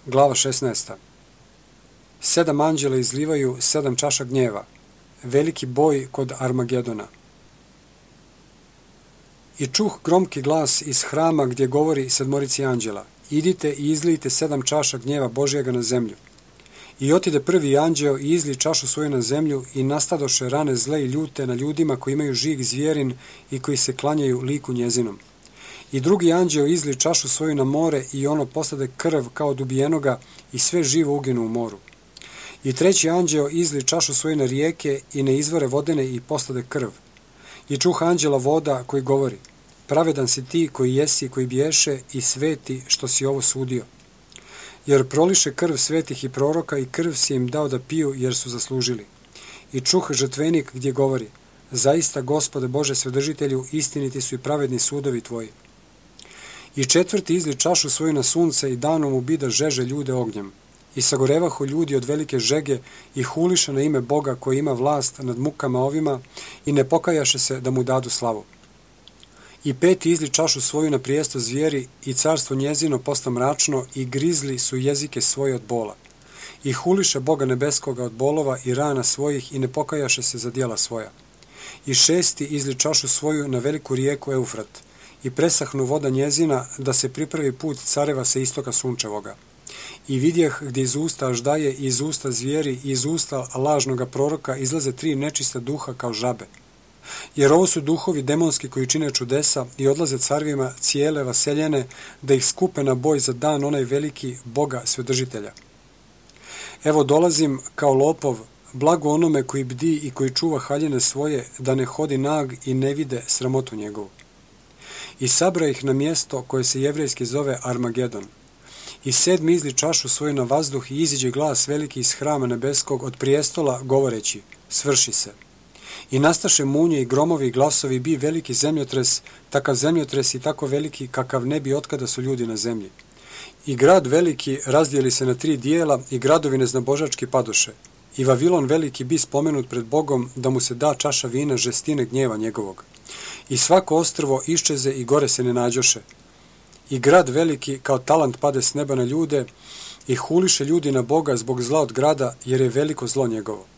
Glava 16. 7 anđela izlivaju 7 čaša gnjeva. Veliki boj kod Armagedona. I čuh gromki glas iz hrama gdje govori sedmorici anđela: idite i izlijte 7 čaša gnjeva Božjega na zemlju. I otide prvi anđeo i izli čašu svoju na zemlju i nastadoše rane zle i ljute na ljudima koji imaju žig zvjerin i koji se klanjaju liku njezinom. I drugi anđeo izli čašu svoju na more i ono postade krv kao od ubijenoga i sve živo uginu u moru. I treći anđeo izli čašu svoju na rijeke i na izvore vodene i postade krv. I čuh anđela voda koji govori: pravedan si ti koji jesi, koji biješe i sveti što si ovo sudio. Jer proliše krv svetih i proroka i krv si im dao da piju jer su zaslužili. I čuh žrtvenik gdje govori: zaista, Gospode Bože Svedržitelju, istiniti su i pravedni sudovi tvoji. I četvrti izli čašu svoju na sunce i danom mu bida žeže ljude ognjem. I sagorevahu ljudi od velike žege i huliše na ime Boga koji ima vlast nad mukama ovima i ne pokajaše se da mu dadu slavu. I peti izli čašu svoju na prijesto zvijeri i carstvo njezino posta mračno i grizli su jezike svoje od bola. I huliše Boga nebeskoga od bolova i rana svojih i ne pokajaše se za djela svoja. I šesti izli čašu svoju na veliku rijeku Eufrat i presahnu voda njezina da se pripravi put careva sa istoka sunčevoga. I vidjeh gdje iz usta aždaje i iz usta zvijeri i iz usta lažnoga proroka izlaze 3 nečista duha kao žabe. Jer ovo su duhovi demonski koji čine čudesa i odlaze carvima cijele vaseljene da ih skupe na boj za dan onaj veliki Boga Svedržitelja. Evo dolazim kao lopov, blago onome koji bdi i koji čuva haljine svoje, da ne hodi nag i ne vide sramotu njegovu. I sabra ih na mjesto koje se jevrejski zove Armagedon. I sedmi izli čašu svoju na vazduh i iziđe glas veliki iz hrama nebeskog od prijestola govoreći: svrši se. I nastaše munje i gromovi i glasovi, bi veliki zemljotres, takav zemljotres i tako veliki kakav ne bi otkada su ljudi na zemlji. I grad veliki razdijeli se na 3 dijela i gradovi neznabožački padoše. I Vavilon veliki bi spomenut pred Bogom da mu se da čaša vina žestine gnjeva njegovog. I svako ostrvo iščeze i gore se ne nađoše. I grad veliki kao talant pade s neba na ljude i huliše ljudi na Boga zbog zla od grada jer je veliko zlo njegovo.